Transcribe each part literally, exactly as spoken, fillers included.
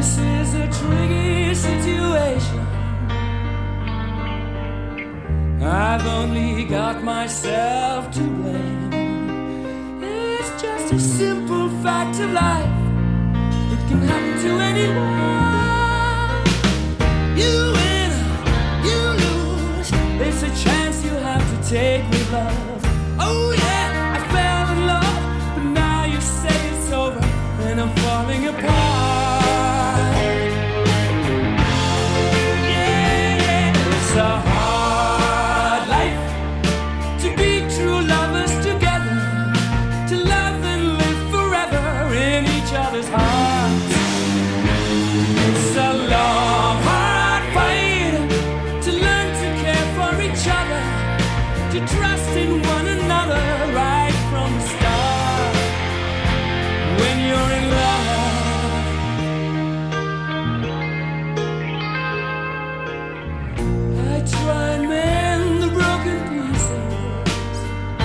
This is a tricky situation. I've only got myself to blame. It's just a simple fact of life. It can happen to anyone. You win, you lose. It's a chance you have to take with love. Oh yeah, I fell in love, but now you say it's over and I'm falling apart. Yeah, yeah, it's a hard life to be true lovers together, to love and live forever in each other's hearts. It's a long, hard fight to learn to care for each other, to trust in one another right from the start. When you're in love, I try and mend the broken pieces.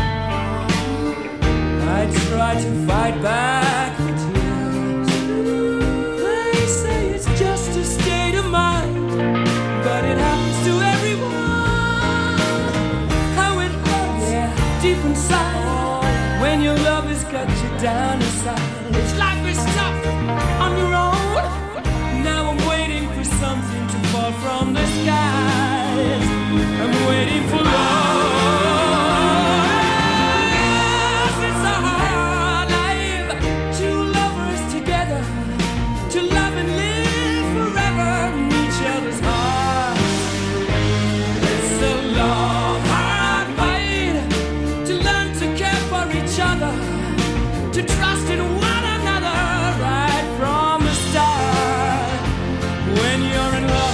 I try to fight back the tears. They say it's just a state of mind, but it happens to everyone. How it hurts, yeah, deep inside, when your love has cut you down inside. It's life is tough on your own. Now I'm waiting for something to fall from the skies. I'm waiting for love. It's a hard life, two lovers together, to love and live forever in each other's hearts. It's a long, hard fight to learn to care for each other, to trust in one another right from the start. When you're in love,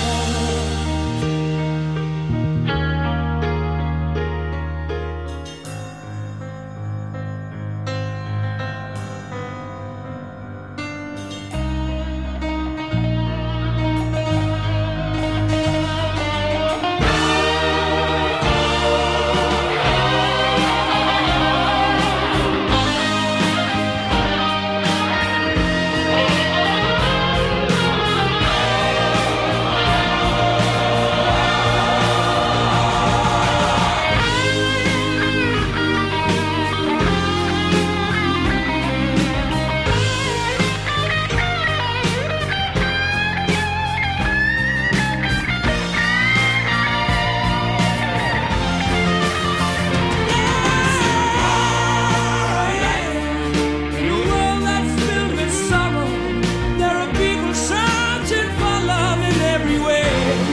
in a world that's filled with sorrow, there are people searching for love in every way.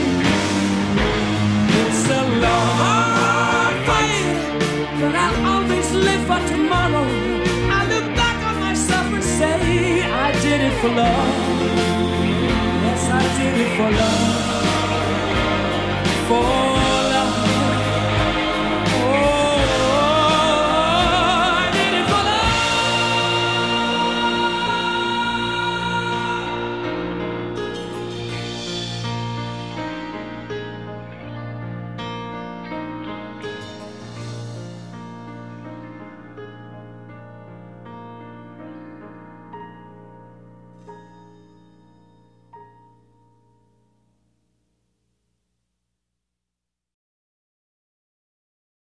It's a long, hard fight, but I'll always live for tomorrow. I look back on myself and say, I did it for love. Yes, I did it for love. For